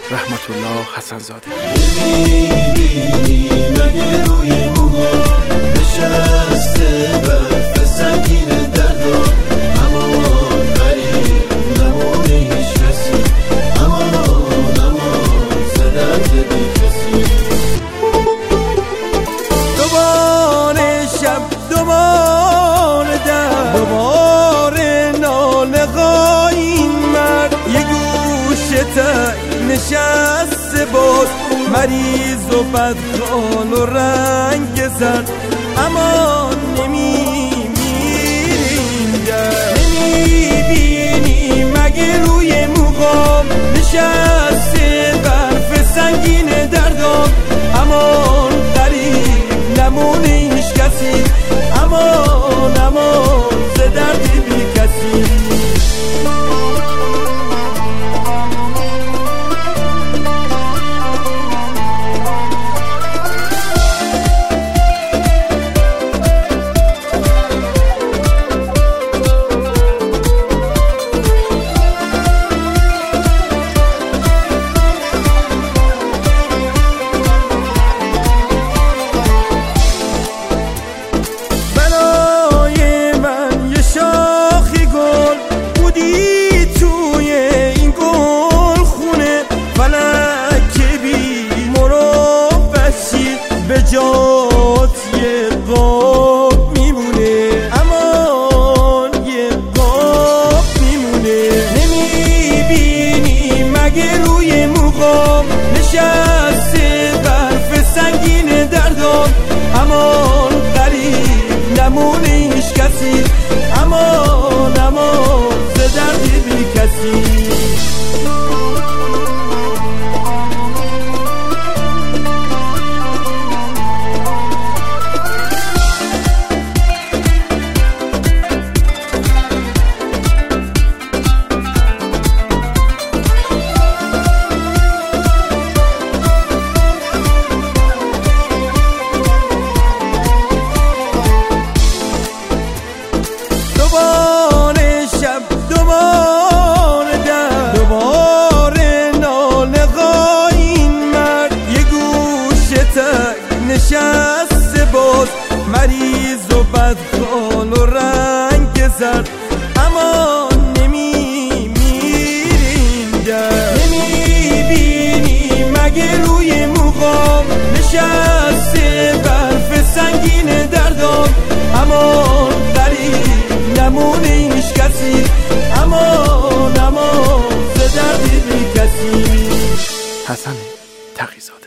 رحمت الله حسن‌زاده. می‌بینی مگه روی موها نشسته برف سنگین دردا، امان غریب نمونه هیچ کسی، امان زدت بی کسی. دوباره شب، دوباره در، دوباره ناله های این مرد، یه گوشه تک نشسته باز، مریض و بدخوان و رنگ زد، اما نمیمیریم در. نمیبینی مگه روی موهام نشسته برف سنگین دردام، امان غریب نمونه هیچ کسی، امان ز درد بی کسی. به جات یه قاب میمونه، امان یه قاب میمونه. نمیبینی مگه روی موهام نشسته برف سنگین دردام، امان غریب نمونه هیچ کسی، امان ز درد بی کسی. دوباره شب، دوباره در، دوباره ناله های این مرد، یه گوشه تک نشسته باز، مریض و بدخوان و رنگ زد، اما نمیمیریم در. نمیبینی مگه روی موهام نشسته برف سنگین دردام، امان غریب نمونه هیچ کسی، امان ز درد بی کسی. حسن تقی‌زاده.